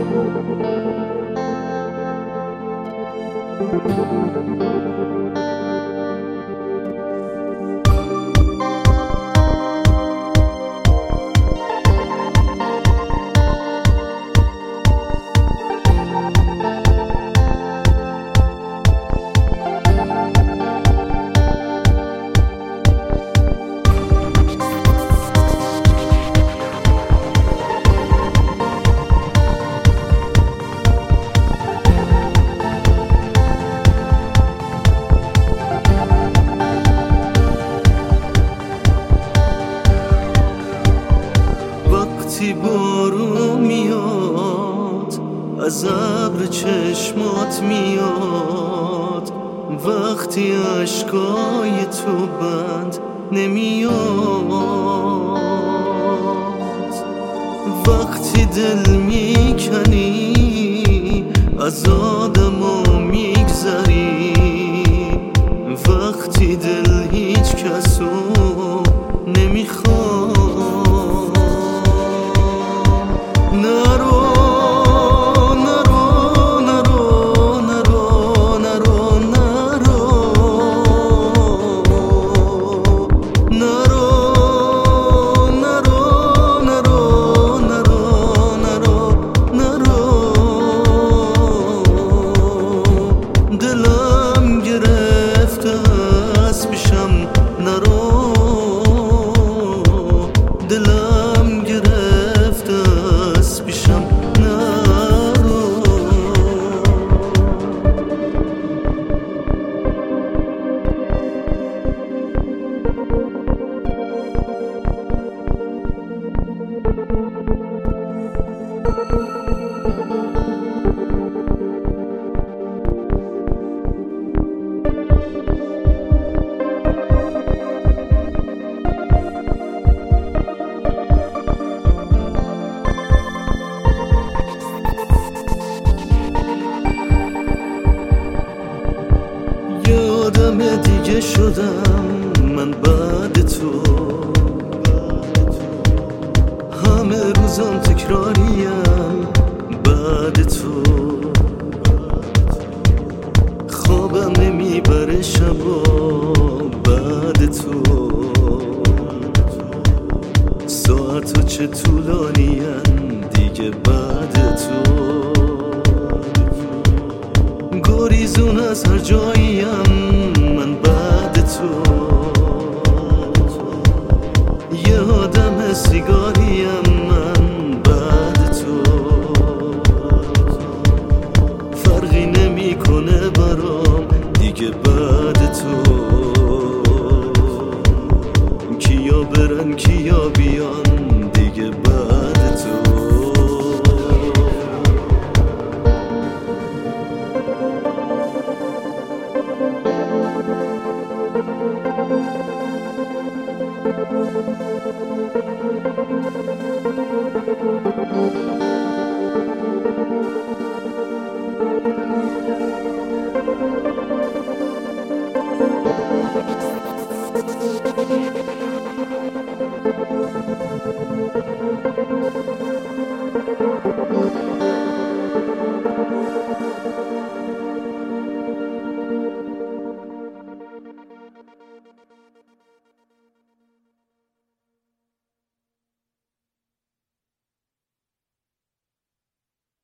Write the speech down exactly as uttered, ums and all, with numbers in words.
وقتی بارون میاد از ابر چشمات میاد، وقتی اشکای تو بند نمیاد، وقتی دل میکنی از آدمو میگذری، وقتی دل هیچ کسو نمیخواد. آدم دیگه شدم من بعد تو، همه روزم تکراریم بعد تو، خوابم نمیبره شبا بعد تو، ساعتو چه طولانیم دیگه بعد تو، گریزون از هر جاییم من بعد تو، یه آدم سیگاریم من بعد تو، فرقی نمیکنه برام دیگه بعد تو، کیا برن کیا بیان دیگه بعد تو. Thank you.